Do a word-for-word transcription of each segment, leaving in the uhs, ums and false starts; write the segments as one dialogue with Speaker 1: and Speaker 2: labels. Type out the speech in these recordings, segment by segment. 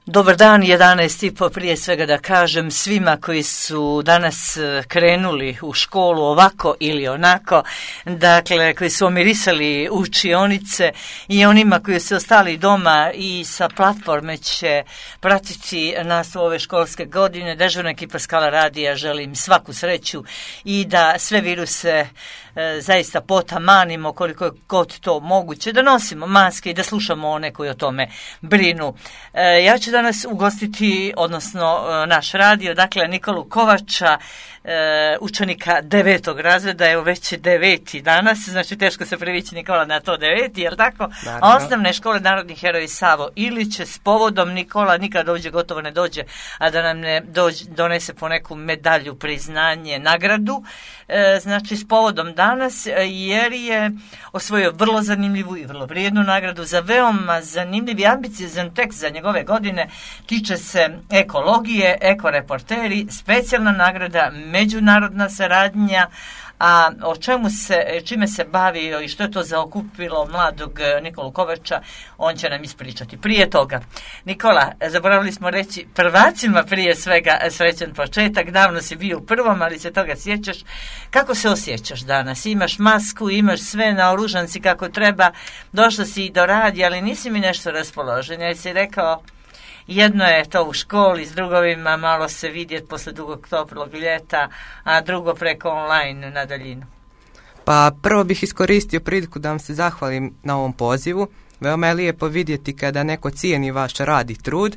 Speaker 1: Dobar dan, jedanaest i po, prije svega da kažem svima koji su danas krenuli u školu ovako ili onako, dakle koji su omirisali učionice i onima koji su ostali doma i sa platforme će pratiti nastavu ove školske godine. Dežurna ekipa Skala radija želim svaku sreću i da sve viruse e, zaista potamanimo koliko je god to moguće, da nosimo maske i da slušamo one koji o tome brinu. E, ja ću danas ugostiti, odnosno naš radio, dakle Nikolu Kovača, e, učenika devetog razreda, evo već je deveti danas, znači teško se privići Nikola na to deveti, jel tako? A osnovne škole Narodni heroj Savo Ilić s povodom Nikola nikad dođe, gotovo ne dođe, a da nam ne dođe, donese po neku medalju, priznanje, nagradu, e, znači s povodom danas, jer je osvojio vrlo zanimljivu i vrlo vrijednu nagradu za veoma zanimljiv i ambiciozan tekst za njegove godine. Tiče se ekologije, ekoreporteri, specijalna nagrada, međunarodna saradnja, a o čemu se, čime se bavio i što je to zaokupilo mladog Nikolu Kovača, on će nam ispričati. Prije toga, Nikola, zaboravili smo reći prvacima prije svega srećan početak, davno si bio u prvom, ali se toga sjećaš. Kako se osjećaš danas? Imaš masku, imaš sve, naoružan si kako treba, došla si i do radija, ali nisi mi nešto raspoložen, jer si rekao, jedno je to u školi s drugovima malo se vidjeti posle dugog toplog ljeta, a drugo preko online na daljinu.
Speaker 2: Pa prvo bih iskoristio priliku da vam se zahvalim na ovom pozivu. Veoma je lijepo vidjeti kada neko cijeni vaš rad i trud.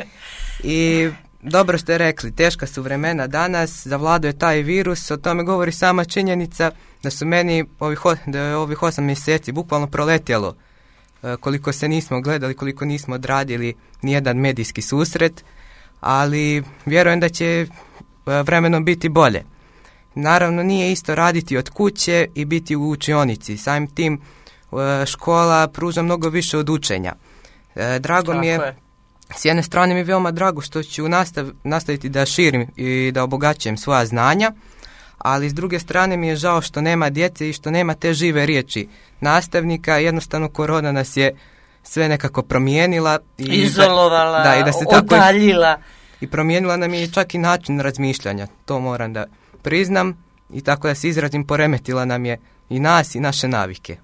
Speaker 2: I dobro ste rekli, teška su vremena danas, zavladao je taj virus, o tome govori sama činjenica da su meni ovih, da je ovih osam mjeseci bukvalno proletjelo, koliko se nismo gledali, koliko nismo odradili nijedan medijski susret, ali vjerujem da će vremenom biti bolje. Naravno, nije isto raditi od kuće i biti u učionici. Samim tim škola pruža mnogo više od učenja. Drago Tako mi je, je, s jedne strane mi je veoma drago što ću nastav, nastaviti da širim i da obogaćujem svoja znanja, ali s druge strane mi je žao što nema djece i što nema te žive riječi nastavnika. Jednostavno korona nas je sve nekako promijenila i
Speaker 1: izolovala,
Speaker 2: da, i da se
Speaker 1: odaljila.
Speaker 2: Tako i, i promijenila nam je čak i način razmišljanja, to moram da priznam, i tako da se izrazim, poremetila nam je i nas i naše navike.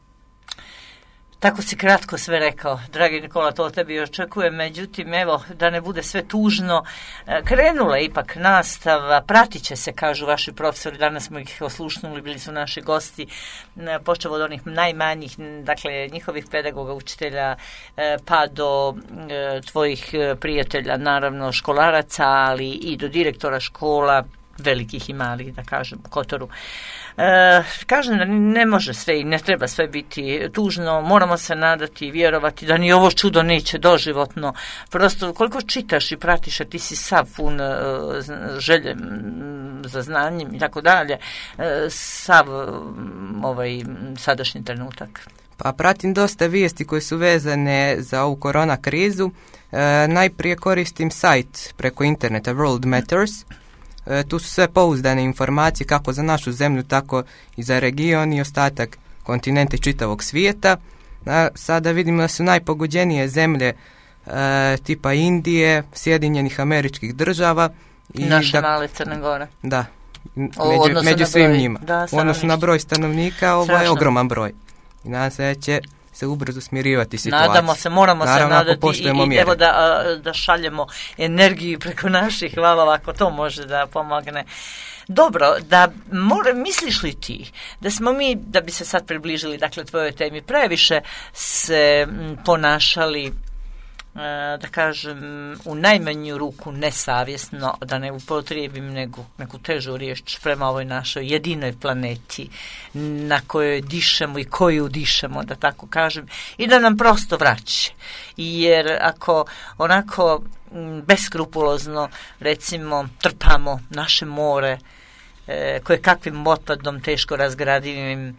Speaker 1: Tako si kratko sve rekao, dragi Nikola, to od tebi očekujem, međutim, evo, da ne bude sve tužno, krenula je ipak nastava, pratit će se, kažu vaši profesori, danas smo ih oslušnuli, bili su naši gosti, počeo od onih najmanjih, dakle, njihovih pedagoga, učitelja, pa do tvojih prijatelja, naravno, školaraca, ali i do direktora škola, velikih i malih, da kažem, u Kotoru. E, kažem da ne može sve i ne treba sve biti tužno, moramo se nadati i vjerovati da ni ovo čudo neće doživotno. Prosto koliko čitaš i pratiš, a ti si sav pun e, želje za znanjem i tako dalje, e, sav ovaj sadašnji trenutak.
Speaker 2: Pa pratim dosta vijesti koje su vezane za ovu korona krizu. E, najprije koristim sajt preko interneta World Matters. E, tu su sve pouzdane informacije kako za našu zemlju, tako i za region i ostatak kontinenta i čitavog svijeta. A, sada vidimo da su najpogođenije zemlje e, tipa Indije, Sjedinjenih Američkih Država.
Speaker 1: I naše da, male Crne Gore.
Speaker 2: Da, među, među svim njima. Da, u odnosu na broj stanovnika, ovo je ogroman broj. I nadam se da će se ubrzo smirivati situacija.
Speaker 1: Nadamo se, moramo Naravno, se nadati i, i evo da, da šaljemo energiju preko naših valova, ako to može da pomogne. Dobro, da mora, misliš li ti da smo mi, da bi se sad približili dakle tvojoj temi, previše se ponašali, da kažem, u najmanju ruku nesavjesno, da ne upotrijebim neku, neku težu riječ, prema ovoj našoj jedinoj planeti na kojoj dišemo i koju dišemo, da tako kažem, i da nam prosto vraća. Jer ako onako beskrupulozno, recimo, trpamo naše more e, koje kakvim otpadom teško razgradivim,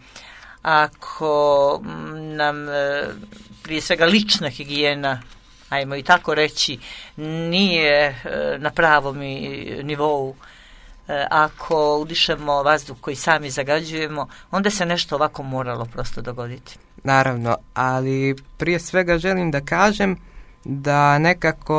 Speaker 1: ako nam e, prije svega lična higijena, ajmo i tako reći, nije na pravom nivou, ako udišemo vazduh koji sami zagađujemo, onda se nešto ovako moralo prosto dogoditi.
Speaker 2: Naravno, ali prije svega želim da kažem da nekako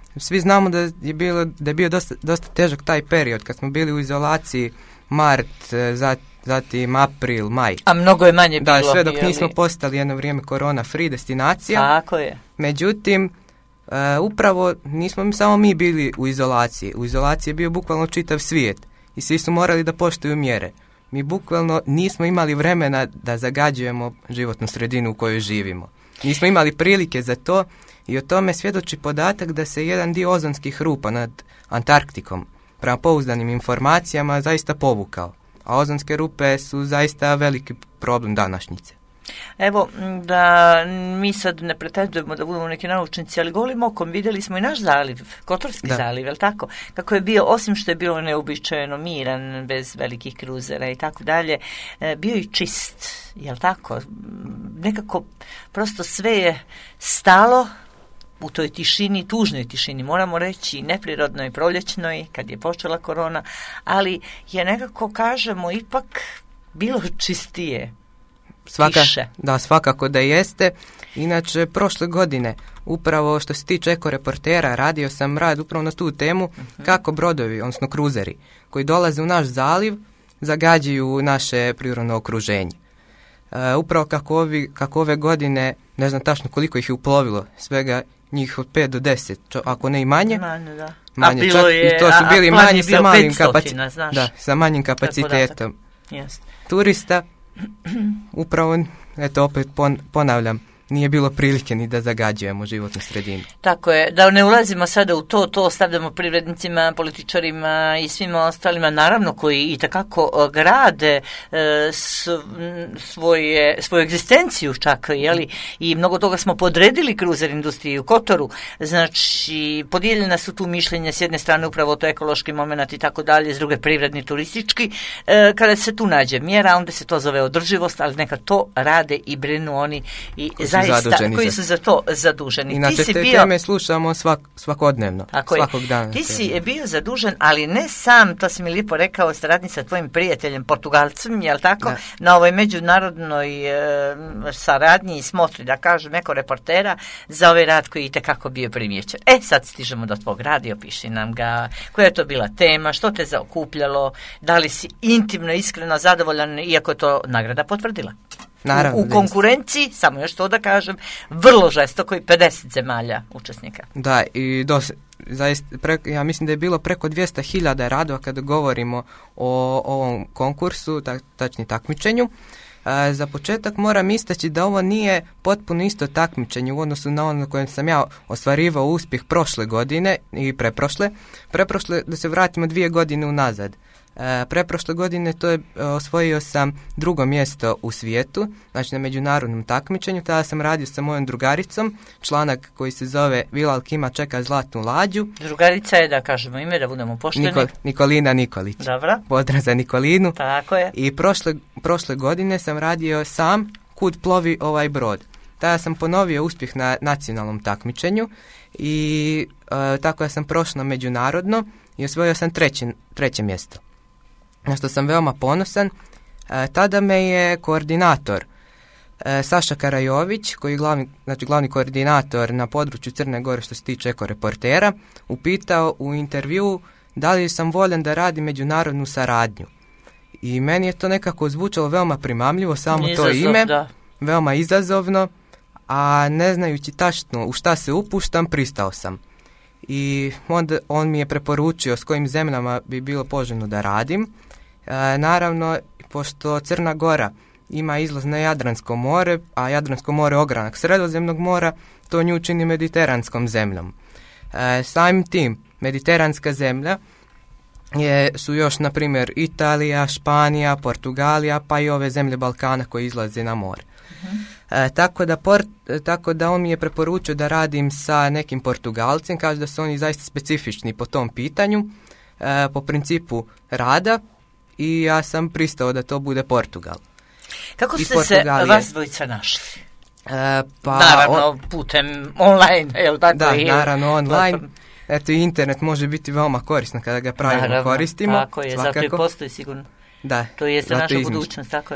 Speaker 2: svi znamo da je, bilo, da je bio dosta, dosta težak taj period kad smo bili u izolaciji mart, zatim april, maj.
Speaker 1: A mnogo je manje bilo.
Speaker 2: Da, sve dok nismo postali jedno vrijeme korona free destinacija.
Speaker 1: Tako je.
Speaker 2: Međutim, uh, upravo nismo mi samo mi bili u izolaciji. U izolaciji je bio bukvalno čitav svijet i svi su morali da poštuju mjere. Mi bukvalno nismo imali vremena da zagađujemo životnu sredinu u kojoj živimo. Nismo imali prilike za to i o tome svjedoči podatak da se jedan dio ozonskih rupa nad Antarktikom prema pouzdanim informacijama zaista povukao. A ozonske rupe su zaista veliki problem današnjice.
Speaker 1: Evo, da mi sad ne pretendujemo da budemo neki naučnici, ali golim okom vidjeli smo i naš zaliv, Kotorski da. zaliv, je li tako? Kako je bio, osim što je bilo neobičajeno miran, bez velikih kruzera i tako dalje, bio i čist, je li tako? Nekako prosto sve je stalo u toj tišini, tužnoj tišini, moramo reći, neprirodnoj, proljećnoj, kad je počela korona, ali je nekako, kažemo, ipak bilo čistije.
Speaker 2: Svaka, da, svakako da jeste. Inače, prošle godine, upravo što se tiče Eko Reportera, radio sam rad upravo na tu temu, uh-huh. kako brodovi, odnosno kruzeri, koji dolaze u naš zaliv, zagađuju naše prirodno okruženje. E, upravo kako, ovi, kako ove godine, ne znam tačno koliko ih je uplovilo, svega njih od pet do deset, čo, ako ne i manje.
Speaker 1: Manje, da.
Speaker 2: Manje,
Speaker 1: a bilo
Speaker 2: čak,
Speaker 1: je,
Speaker 2: i to su bili manji sa malim,
Speaker 1: kapaci,
Speaker 2: da, sa manjim kapacitetom.
Speaker 1: Yes.
Speaker 2: Turista, upravo, eto opet pon, ponavljam, nije bilo prilike ni da zagađujemo životnu sredinu.
Speaker 1: Tako je, da ne ulazimo sada u to, to ostavljamo privrednicima, političarima i svima ostalima, naravno koji i takako grade e, svoje, svoju egzistenciju čak, jeli, i mnogo toga smo podredili kruzer industriji u Kotoru, znači podijeljena su tu mišljenja, s jedne strane upravo to ekološki moment i tako dalje, s druge privredni, turistički, e, kada se tu nađe mjera, onda se to zove održivost, ali neka to rade i brinu oni i zaista, koji su za to zaduženi.
Speaker 2: Inače,
Speaker 1: ti si
Speaker 2: te
Speaker 1: bio,
Speaker 2: teme slušamo svak, svakodnevno, svakog dana.
Speaker 1: Ti si bio zadužen, ali ne sam, to si mi lijepo rekao, saradnji sa tvojim prijateljem Portugalcem, jel tako, da. Na ovoj međunarodnoj e, saradnji i smotri, da kažem, Eko Reportera, za ovaj rad koji je itekako bio primjećen. E, sad stižemo do tvog rada, opiši nam ga, koja je to bila tema, što te zaokupljalo, da li si intimno, iskreno zadovoljan, iako je to nagrada potvrdila.
Speaker 2: Naravno,
Speaker 1: u, u konkurenciji, samo još to da kažem, vrlo žestoko i pedeset zemalja učesnika.
Speaker 2: Da, i dos, zaista, pre, ja mislim da je bilo preko dvjesto hiljada radova kada govorimo o ovom konkursu, tak, tačni takmičenju. E, za početak moram istaći da ovo nije potpuno isto takmičenje u odnosu na ono na kojem sam ja ostvarivao uspjeh prošle godine i preprošle. Preprošle, da se vratimo dvije godine unazad. E, preprošle godine to je e, osvojio sam drugo mjesto u svijetu, znači na međunarodnom takmičenju. Tada sam radio sa mojom drugaricom, članak koji se zove Vilal Kima čeka zlatnu lađu.
Speaker 1: Drugarica je, da kažemo ime, da budemo pošteni.
Speaker 2: Niko, Nikolina Nikolić.
Speaker 1: Dobro.
Speaker 2: Pozdrav za Nikolinu.
Speaker 1: Tako je.
Speaker 2: I prošle, prošle godine sam radio sam Kud plovi ovaj brod. Tada sam ponovio uspjeh na nacionalnom takmičenju i e, tako ja sam prošla međunarodno i osvojio sam treći, treće mjesto. Na što sam veoma ponosan. E, tada me je koordinator e, Saša Karajović, koji je glavni, znači glavni koordinator na području Crne Gore što se tiče Eko Reportera, upitao u intervjuu da li sam voljan da radim međunarodnu saradnju. I meni je to nekako zvučalo veoma primamljivo, samo Izazov, to ime, da. Veoma izazovno, a ne znajući tačno u šta se upuštam, pristao sam. I onda on mi je preporučio s kojim zemljama bi bilo poželjno da radim. E, naravno, pošto Crna Gora ima izlaz na Jadransko more, a Jadransko more je ogranak Sredozemnog mora, to nju čini mediteranskom zemljom. E, samim tim, mediteranska zemlja je, su još, na primjer, Italija, Španija, Portugalija, pa i ove zemlje Balkana koje izlaze na more. Uh-huh. E, tako, da port, tako da on mi je preporučio da radim sa nekim Portugalcem, kaže da su oni zaista specifični po tom pitanju, e, po principu rada, i ja sam pristao da to bude Portugal.
Speaker 1: Kako ste se vas dvojica našli?
Speaker 2: E, pa,
Speaker 1: naravno,
Speaker 2: on,
Speaker 1: putem online, je li tako?
Speaker 2: Da, naravno, online. Eto, internet može biti veoma korisno kada ga pravilno
Speaker 1: naravno,
Speaker 2: koristimo.
Speaker 1: Tako je, svakako. Zato i postoji sigurno.
Speaker 2: Da.
Speaker 1: To je naša budućnost, tako je.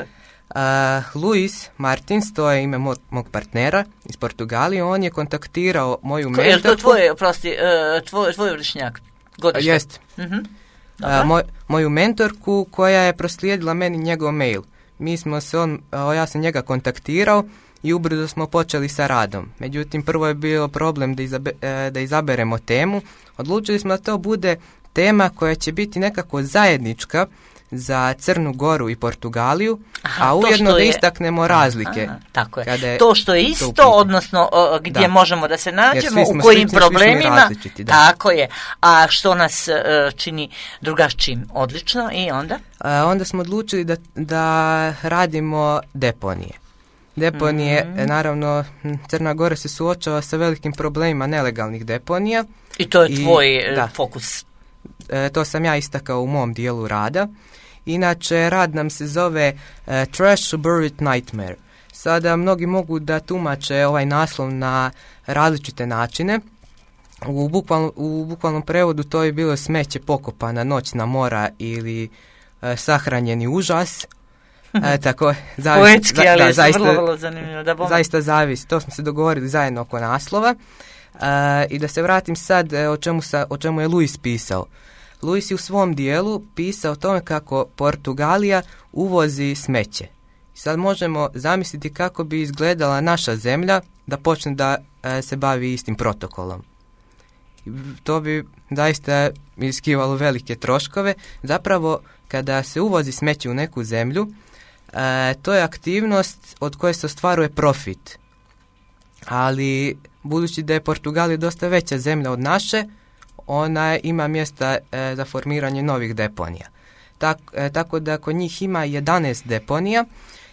Speaker 2: Uh, Luis Martins, to je ime mog, mog partnera iz Portugalije, on je kontaktirao moju mentorku.
Speaker 1: Je li to tvoje, oprosti, uh, tvoj, tvoj vršnjak? Godište?
Speaker 2: Jest.
Speaker 1: Uh-huh.
Speaker 2: Uh, moj, moju mentorku koja je proslijedila meni njegov mail. Mi smo se on, uh, ja sam njega kontaktirao i ubrzo smo počeli sa radom. Međutim, prvo je bio problem da, izabe, uh, da izaberemo temu. Odlučili smo da to bude tema koja će biti nekako zajednička za Crnu Goru i Portugaliju, aha, a ujedno da je, istaknemo razlike.
Speaker 1: Aha, tako je. je. To što je isto, to odnosno o, gdje da. možemo da se nađemo, u kojim slični, problemima, tako je. A što nas uh, čini drugačijim, odlično, i onda?
Speaker 2: A, onda smo odlučili da, da radimo deponije. Deponije, mm-hmm. naravno, Crna Gora se suočava sa velikim problemima nelegalnih deponija.
Speaker 1: I to je i, tvoj da, fokus.
Speaker 2: E, to sam ja istakao u mom dijelu rada. Inače, rad nam se zove uh, Trash to Buried Nightmare. Sada mnogi mogu da tumače ovaj naslov na različite načine. U, bukvalno, u bukvalnom prevodu to je bilo smeće pokopana, noćna mora ili uh, sahranjeni užas. E, tako, zavis,
Speaker 1: poetski, ali
Speaker 2: da,
Speaker 1: je
Speaker 2: zaista,
Speaker 1: vrlo, vrlo zanimljivo. Da bom...
Speaker 2: Zaista zavisi, to smo se dogovorili zajedno oko naslova. Uh, I da se vratim sad o čemu, sa, o čemu je Luis pisao. Luis je u svom dijelu pisao o tome kako Portugalija uvozi smeće. Sad možemo zamisliti kako bi izgledala naša zemlja da počne da e, se bavi istim protokolom. To bi zaista iziskivalo velike troškove. Zapravo, kada se uvozi smeće u neku zemlju, e, to je aktivnost od koje se ostvaruje profit. Ali, budući da je Portugalija dosta veća zemlja od naše, ona ima mjesta e, za formiranje novih deponija. Tak, e, tako da kod njih ima jedanaest deponija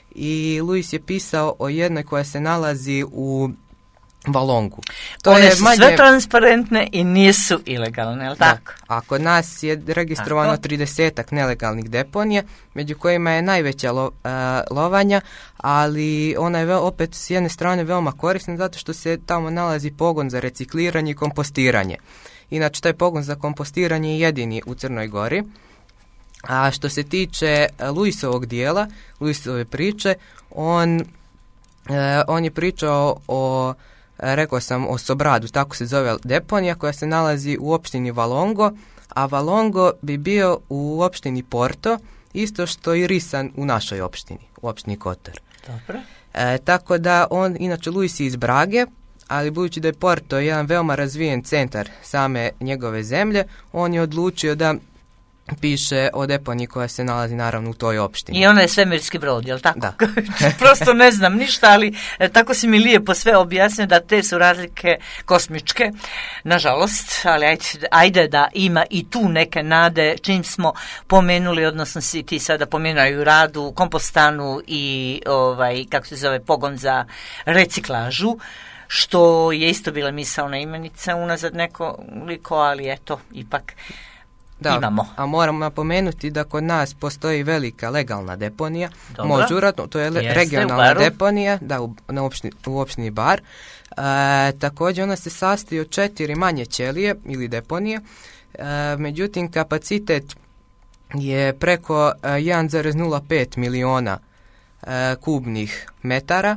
Speaker 2: i Luis je pisao o jednoj koja se nalazi u Valongu.
Speaker 1: To One je su manje... sve transparentne i nisu ilegalne, je li tako?
Speaker 2: A kod nas je registrovano tridesetak nelegalnih deponija, među kojima je najveća lo, uh, lovanja, ali ona je ve, opet s jedne strane veoma korisna zato što se tamo nalazi pogon za recikliranje i kompostiranje. Inače, taj pogon za kompostiranje je jedini u Crnoj Gori. A što se tiče Luisovog dijela, Luisove priče, on, uh, on je pričao o rekao sam o Sobradu, tako se zove deponija koja se nalazi u opštini Valongo, a Valongo bi bio u opštini Porto, isto što i Risan u našoj opštini, u opštini Kotor.
Speaker 1: Dobro.
Speaker 2: E, tako da on, inače Luis je iz Brage, ali budući da je Porto jedan veoma razvijen centar same njegove zemlje, on je odlučio da piše o deponiji koja se nalazi naravno u toj opštini.
Speaker 1: I ona je svemirski brod, je li tako?
Speaker 2: Da.
Speaker 1: Prosto ne znam ništa, ali e, tako si mi lijepo sve objasnio da te su razlike kosmičke, nažalost, ali ajde, ajde da ima i tu neke nade, čim smo pomenuli, odnosno si ti sada pomenuli radu, kompostanu i ovaj, kako se zove, pogon za reciklažu, što je isto bila misaona imenica unazad nekoliko, ali eto, ipak
Speaker 2: da,
Speaker 1: imamo.
Speaker 2: A moram napomenuti da kod nas postoji velika legalna deponija, Možurat, to je le, Jeste, regionalna deponija, da, u, na opštini, u opštini Bar. E, također ona se sastoji od četiri manje ćelije ili deponije, e, međutim kapacitet je preko e, jedan zarez nula pet miliona e, kubnih metara,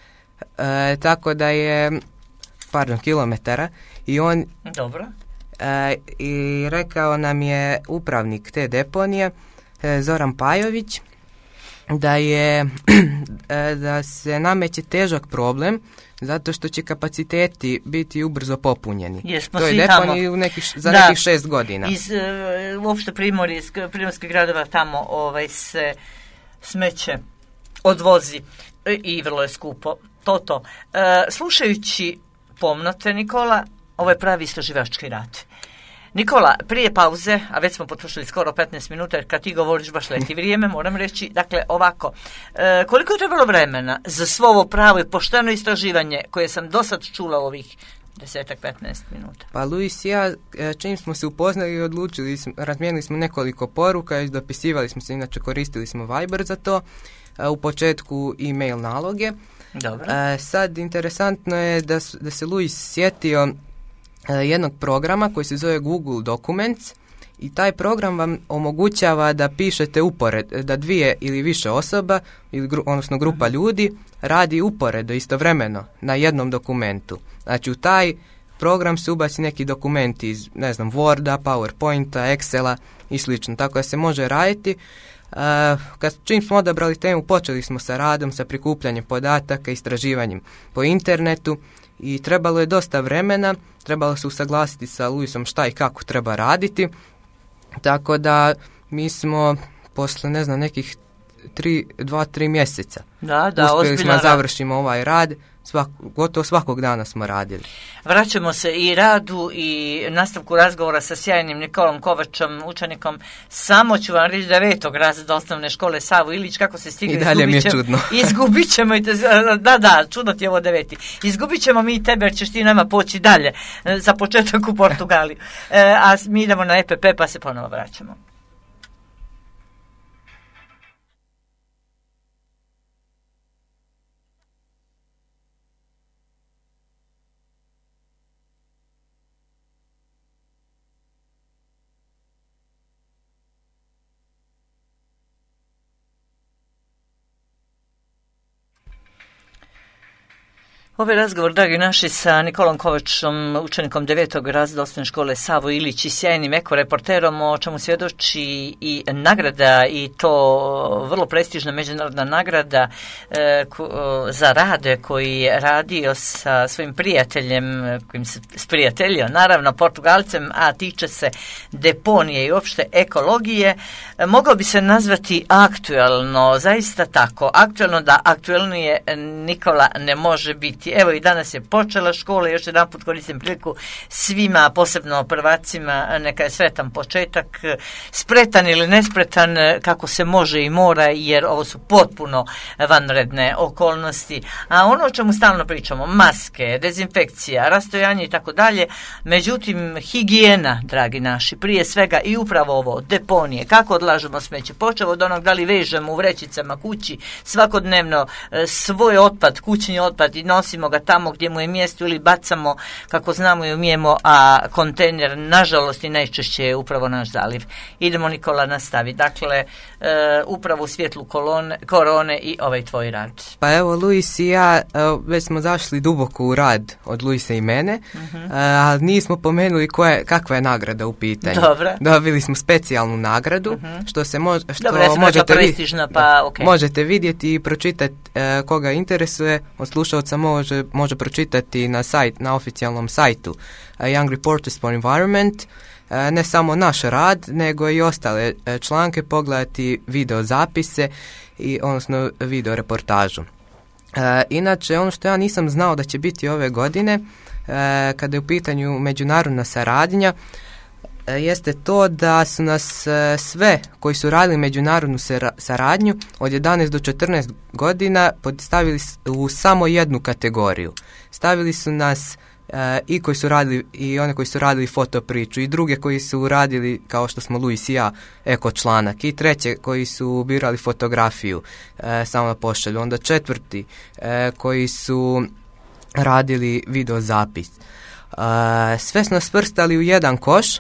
Speaker 2: e, tako da je, pardon, kilometara, i on...
Speaker 1: Dobro.
Speaker 2: E, i rekao nam je upravnik te deponije, e, Zoran Pajović, da je e, da se nameće težak problem zato što će kapaciteti biti ubrzo popunjeni.
Speaker 1: Jesmo
Speaker 2: to je deponij u nekih, za da, nekih šest godina. Iz
Speaker 1: e, uopšte Primorje, iz primorskih gradova tamo ovaj, se smeće odvozi e, i vrlo je skupo. To to. E, slušajući pomnote, Nikola, ovo je pravi istraživački rad. Nikola, prije pauze, a već smo potrošili skoro petnaest minuta, jer kad ti govoriš baš leti vrijeme, moram reći, dakle, ovako, e, koliko je trebalo vremena za svo ovo pravo i pošteno istraživanje koje sam do sad čula u ovih desetak, petnaest minuta?
Speaker 2: Pa Luis i ja, čim smo se upoznali i odlučili, razmijenili smo nekoliko poruka i dopisivali smo se, inače koristili smo Viber za to, u početku e-mail naloge.
Speaker 1: Dobro.
Speaker 2: E, sad, interesantno je da, da se Luis sjetio jednog programa koji se zove Google Documents i taj program vam omogućava da pišete upored, da dvije ili više osoba, ili gru, odnosno grupa ljudi, radi uporedo, istovremeno, na jednom dokumentu. Znači u taj program se ubaci neki dokumenti iz, ne znam, Worda, PowerPointa, Excela i slično, tako da se može raditi. Uh, kad čim smo odabrali temu, počeli smo sa radom, sa prikupljanjem podataka, istraživanjem po internetu i trebalo je dosta vremena, trebalo se usaglasiti sa Luisom šta i kako treba raditi, tako da mi smo posle, ne znam, nekih tri, dva, tri mjeseca
Speaker 1: da, da,
Speaker 2: uspjeli smo
Speaker 1: rad.
Speaker 2: završimo ovaj rad. Svak, gotovo svakog dana smo radili.
Speaker 1: Vraćamo se i radu i nastavku razgovora sa sjajnim Nikolom Kovačom, učenikom. Samo ću vam reći devetog razreda osnovne škole Savo Ilić, kako se stigne.
Speaker 2: I dalje mi je čudno.
Speaker 1: Izgubit ćemo i te, da, da, čudno ti je ovo deveti. Izgubit ćemo mi i tebe, jer ćeš ti nama poći dalje, za početak u Portugaliju. E, a mi idemo na E P P pa se ponovo vraćamo. Ovaj razgovor, dragi naši, sa Nikolom Kovačom, učenikom devetog razreda osnovne škole Savo Ilić i sjajnim ekoreporterom, o čemu svjedoči i nagrada, i to vrlo prestižna međunarodna nagrada e, ko, za rade koji je radio sa svojim prijateljem, kojim se sprijateljio, naravno Portugalcem, a tiče se deponije i uopšte ekologije. E, mogao bi se nazvati aktuelno, zaista tako, aktuelno da aktuelnije Nikola ne može biti. Evo i danas je počela škola, još jedan put koristim priliku svima, posebno prvacima, neka je sretan početak, spretan ili nespretan, kako se može i mora, jer ovo su potpuno vanredne okolnosti. A ono o čemu stalno pričamo, maske, dezinfekcija, rastojanje i tako dalje, međutim, higijena, dragi naši, prije svega i upravo ovo, deponije, kako odlažemo smeće, počeo od onog da li vežemo u vrećicama kući svakodnevno svoj otpad, kućni otpad i nosimo ga tamo gdje mu je mjesto ili bacamo kako znamo i umijemo, a kontejner nažalost i najčešće je upravo naš zaliv. Idemo, Nikola, nastavi. Dakle, e, upravo u svjetlu kolone, korone i ovaj tvoj rad.
Speaker 2: Pa evo, Luis i ja već smo zašli duboko u rad od Luisa i mene, uh-huh. a nismo pomenuli koje, kakva je nagrada u pitanju.
Speaker 1: Dobro.
Speaker 2: Dobili smo specijalnu nagradu, uh-huh. što se mo, što
Speaker 1: Dobro, ja
Speaker 2: možete,
Speaker 1: prestižna, pa, okay.
Speaker 2: možete vidjeti i pročitati e, koga interesuje. Od slušalca može, može pročitati na sajt, na oficijalnom sajtu uh, Young Reporters for Environment, uh, ne samo naš rad, nego i ostale uh, članke, pogledati video zapise i odnosno video reportažu. Uh, inače, ono što ja nisam znao da će biti ove godine, uh, kada je u pitanju međunarodna saradnja, jeste to da su nas sve koji su radili međunarodnu saradnju od jedanaest do četrnaest godina stavili u samo jednu kategoriju. Stavili su nas i koji su radili, i one koji su radili fotopriču, i druge koji su radili, kao što smo Luis i ja, eko članak, i treće koji su birali fotografiju, samo na pošalju, onda četvrti koji su radili video zapis. Sve su nas svrstali u jedan koš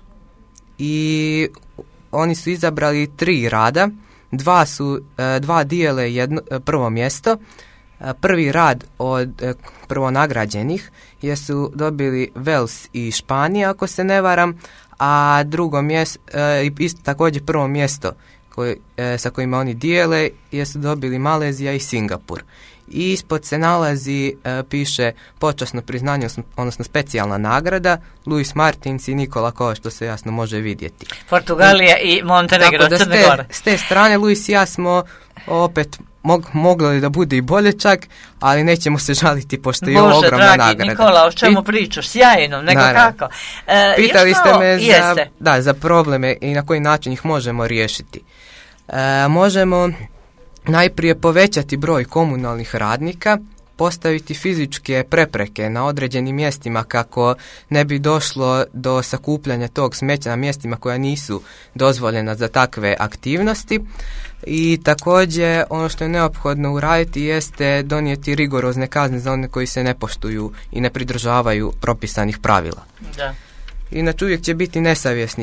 Speaker 2: i oni su izabrali tri rada, dva su, dva dijele jedno, prvo mjesto. Prvi rad od prvo nagrađenih jesu dobili Wales i Španija, ako se ne varam, a drugo mjesto, isto također prvo mjesto koje, sa kojima oni dijele jesu dobili Malezija i Singapur. I ispod se nalazi, e, piše počasno priznanje, odnosno specijalna nagrada, Luis Martins i Nikola Kovač, što se jasno može vidjeti.
Speaker 1: Portugalija i Montenegro, Crne Gore.
Speaker 2: S te strane, Luis i ja smo opet mog, mogli da bude i bolje čak, ali nećemo se žaliti, pošto je ovo ogromna
Speaker 1: dragi,
Speaker 2: nagrada.
Speaker 1: Nikola, o čemu I, pričaš? Sjajno, nego naravno. Kako? E,
Speaker 2: Pitali ste me
Speaker 1: za,
Speaker 2: da, za probleme i na koji način ih možemo riješiti. E, možemo najprije povećati broj komunalnih radnika, postaviti fizičke prepreke na određenim mjestima kako ne bi došlo do sakupljanja tog smeća na mjestima koja nisu dozvoljena za takve aktivnosti. I također ono što je neophodno uraditi jeste donijeti rigorozne kazne za one koji se ne poštuju i ne pridržavaju propisanih pravila.
Speaker 1: Da.
Speaker 2: Inače uvijek će biti nesavjesnih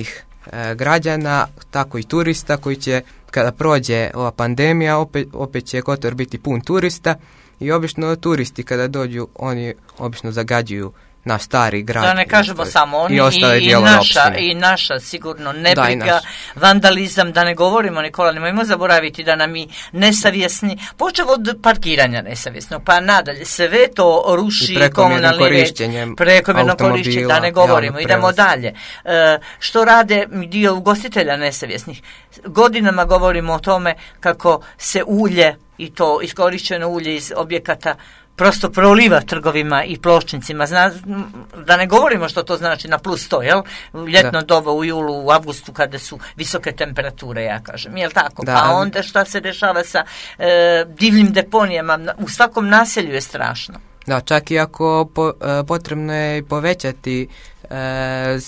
Speaker 2: e, građana, tako i turista koji će, kada prođe ova pandemija, opet, opet će Kotor biti pun turista i obično turisti kada dođu, oni obično zagađuju naš stari grad.
Speaker 1: Da ne kažemo samo oni, i, i, i, naša, i naša sigurno nebriga, naš. vandalizam, da ne govorimo, Nikola, nemojmo zaboraviti da nam i nesavjesni, počev od parkiranja nesavjesnog, pa nadalje, sve to ruši komunalni red, prekomjerno korišćenje, da ne govorimo, idemo dalje. E, što rade dio ugostitelja nesavjesnih? Godinama govorimo o tome kako se ulje, i to iskorišćeno ulje iz objekata, prosto proliva trgovima i pločnicima. Zna, da ne govorimo što to znači na plus sto, jel? Ljetno doba u julu, u avgustu kada su visoke temperature, ja kažem. Jel tako? Da, pa onda šta se dešava sa e, divljim deponijama? U svakom naselju je strašno.
Speaker 2: Da, čak i ako po, e, potrebno je povećati e,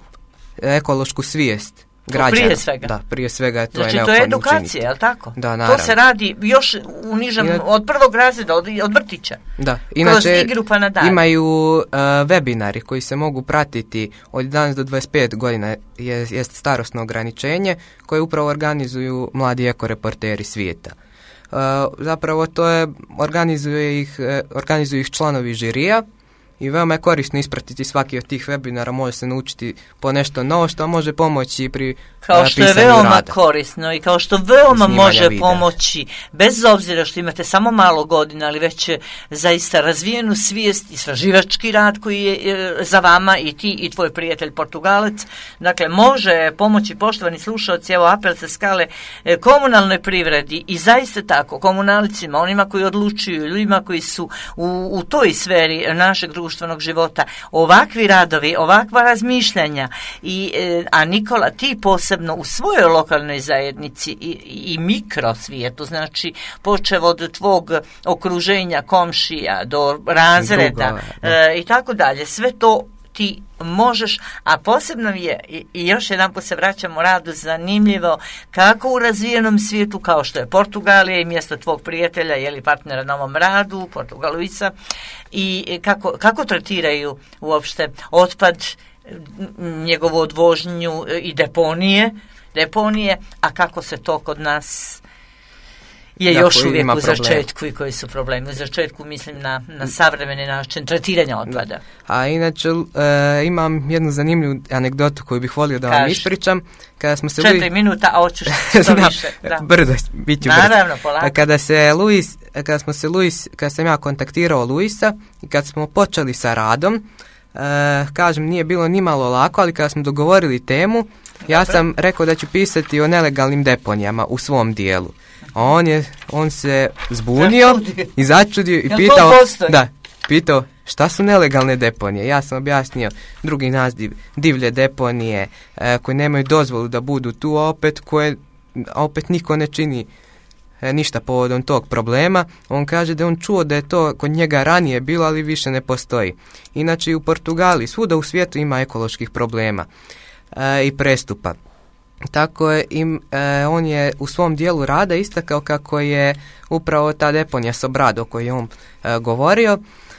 Speaker 2: ekološku svijest građana. Prije svega. Da, prije svega to znači, je neophodno učiniti. Znači to je edukacija, je li tako? Da, naravno. To se radi još u nižem, Ina... od prvog razreda, od, od vrtića. Da, inače pa imaju uh, webinari koji se mogu pratiti od jedanaest do dvadeset pet godina, je, je starosno ograničenje, koje upravo organizuju mladi ekoreporteri svijeta. Uh, zapravo to je, organizuje ih, uh, organizuju ih članovi žirija, i veoma je korisno ispratiti svaki od tih webinara, može se naučiti po nešto novo što može pomoći pri
Speaker 1: kao što je veoma
Speaker 2: rada.
Speaker 1: Korisno i kao što veoma može videa. Pomoći, bez obzira što imate samo malo godina, ali već zaista razvijenu svijest, istraživački rad koji je za vama i ti i tvoj prijatelj Portugalac, dakle može pomoći, poštovani slušalci, evo apel sa skale komunalnoj privredi i zaista tako, komunalcima, onima koji odlučuju, ljudima koji su u, u toj sferi našeg društva, života, ovakvi radovi, ovakva razmišljanja i, a Nikola, ti posebno u svojoj lokalnoj zajednici i, i mikrosvijetu, znači počev od tvog okruženja, komšija do razreda Drugo, e, i tako dalje, sve to ti možeš, a posebno je i, i još jedan put se vraćamo radu, zanimljivo kako u razvijenom svijetu kao što je Portugalija i mjesto tvog prijatelja ili partnera na ovom radu, Portugaluisa, i kako, kako tretiraju uopšte otpad, njegovu odvožnju i deponije, deponije, a kako se to kod nas je jako još uvijek u začetku i koji su problemi. U začetku mislim na, na savremeni način tretiranja otpada.
Speaker 2: A inače e, imam jednu zanimljivu anegdotu koju bih volio da Kaži. vam ispričam. Kada smo se
Speaker 1: Četiri
Speaker 2: Luis...
Speaker 1: minuta, a hoću što više. Da.
Speaker 2: Brzo, bit ću
Speaker 1: Naravno,
Speaker 2: brzo. Polako. Kada, se Luis, kada, smo se Luis, kada sam ja kontaktirao Luisa i kad smo počeli sa radom, e, kažem, nije bilo ni malo lako, ali kada smo dogovorili temu, ja sam rekao da ću pisati o nelegalnim deponijama u svom dijelu. A on je, on se zbunio i začudio i pitao, da, pitao šta su nelegalne deponije. Ja sam objasnio drugi naziv, divlje deponije e, koje nemaju dozvolu da budu tu, a opet koje, a opet niko ne čini e, ništa povodom tog problema. On kaže da on čuo da je to kod njega ranije bilo, ali više ne postoji. Inače i u Portugaliji, svuda u svijetu ima ekoloških problema e, i prestupa. Tako je, im, e, on je u svom dijelu rada istakao kako je upravo ta deponija Sobrado o kojoj je on e, govorio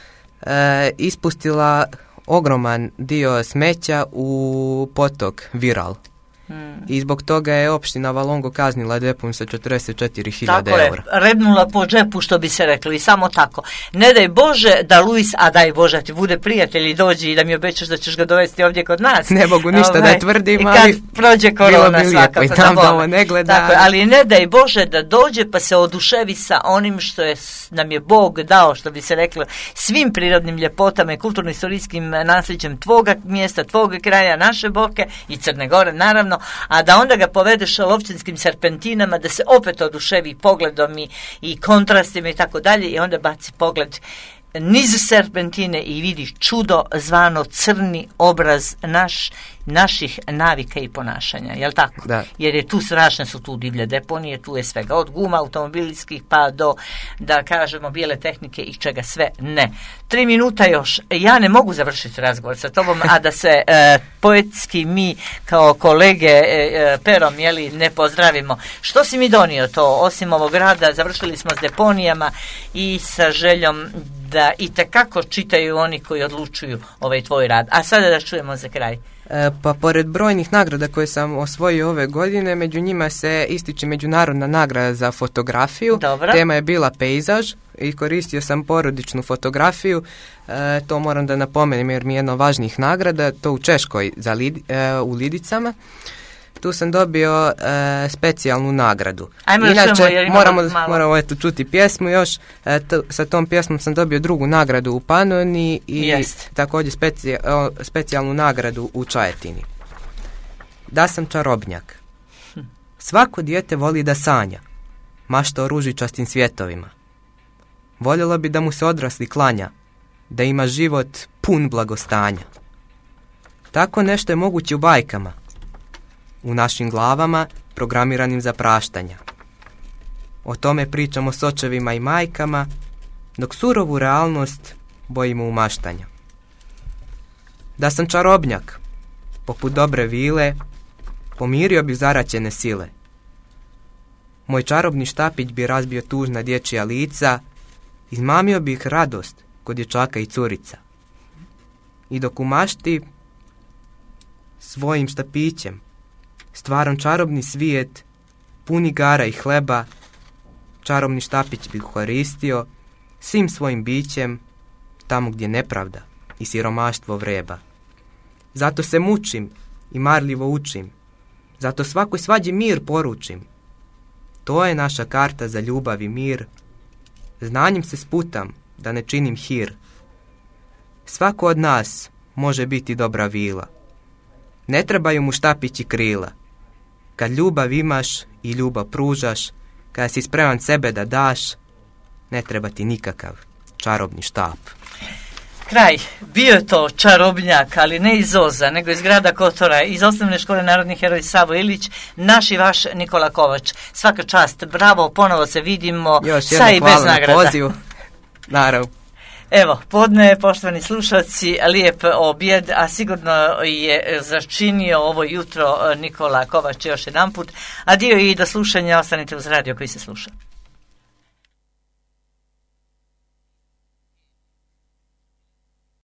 Speaker 2: e, ispustila ogroman dio smeća u potok Viral. Hmm. I zbog toga je opština Valongo kaznila deponiju sa četrdeset četiri hiljade eura.
Speaker 1: Tako je, rebnula po džepu, što bi se rekli, samo tako. Ne daj Bože da Luis, a daj Bože ti bude prijatelj i dođi i da mi obećaš da ćeš ga dovesti ovdje kod nas.
Speaker 2: Ne mogu ništa ovaj, da tvrdim,
Speaker 1: ali kad prođe korona bi svakako.
Speaker 2: I tam da ovo ne gleda.
Speaker 1: Tako, ali ne daj Bože da dođe pa se oduševi sa onim što je, nam je Bog dao, što bi se reklo, svim prirodnim ljepotama i kulturno-istorijskim nasljeđem tvoga mjesta, tvog kraja, naše Boke i Crne Gore, naravno, a da onda ga povedeš lovčinskim serpentinama, da se opet oduševi pogledom i, i kontrastima i tako dalje, i onda baci pogled niz serpentine i vidi čudo zvano crni obraz naš, naših navika i ponašanja, jel tako?
Speaker 2: Da.
Speaker 1: Jer je tu strašne su tu divlje deponije, tu je svega od guma automobilskih pa do, da kažemo, bijele tehnike i čega sve ne. Tri minuta još. Ja ne mogu završiti razgovor sa tobom, a da se e, poetski mi kao kolege e, perom, jeli, ne pozdravimo. Što si mi donio to? Osim ovog rada, završili smo s deponijama i sa željom da i tekako čitaju oni koji odlučuju ovaj tvoj rad. A sada da čujemo za kraj.
Speaker 2: E, pa pored brojnih nagrada koje sam osvojio ove godine, među njima se ističe međunarodna nagrada za fotografiju.
Speaker 1: Dobra.
Speaker 2: Tema je bila pejzaž i koristio sam porodičnu fotografiju. E, to moram da napomenem jer mi je jedna od važnijih nagrada, to u Češkoj za Lid, e, u Lidicama. Tu sam dobio e, specijalnu nagradu.
Speaker 1: Ajmo
Speaker 2: Inače,
Speaker 1: čujemo, jer
Speaker 2: moramo,
Speaker 1: malo.
Speaker 2: moramo eto, čuti pjesmu još. E, to, sa tom pjesmom sam dobio drugu nagradu u Panoni i
Speaker 1: Jest.
Speaker 2: također specija, o, specijalnu nagradu u Čajetini. Da sam čarobnjak. Svako dijete voli da sanja, mašta o ružičastim svjetovima. Voljelo bi da mu se odrasli klanja, da ima život pun blagostanja. Tako nešto je moguće u bajkama, u našim glavama programiranim za praštanja. O tome pričamo s očevima i majkama, dok surovu realnost bojimo umaštanja. Da sam čarobnjak, poput dobre vile, pomirio bi zaraćene sile. Moj čarobni štapić bi razbio tužna dječja lica, izmamio bi ih radost kod dječaka i curica. I dok u mašti svojim štapićem stvaram čarobni svijet, pun igara i hleba, čarobni štapić bi koristio svim svojim bićem tamo gdje nepravda i siromaštvo vreba. Zato se mučim i marljivo učim, zato svakoj svađi mir poručim. To je naša karta za ljubav i mir, znanjem se sputam da ne činim hir. Svako od nas može biti dobra vila, ne trebaju mu štapići krila. Kad ljubav imaš i ljubav pružaš, kada si spreman sebe da daš, ne treba ti nikakav čarobni štap.
Speaker 1: Kraj, bio je to čarobnjak, ali ne iz Oza, nego iz grada Kotora, iz Osnovne škole Narodni heroj Savo Ilić, naš i vaš Nikola Kovač. Svaka čast, bravo, ponovo se vidimo,
Speaker 2: još
Speaker 1: sa i bez nagrada.
Speaker 2: Još pozivu, naravno.
Speaker 1: Evo, podne, poštovani slušalci, lijep objed, a sigurno je začinio ovo jutro Nikola Kovač još jedan put, a dio i do slušanja, ostanite uz radio koji se sluša.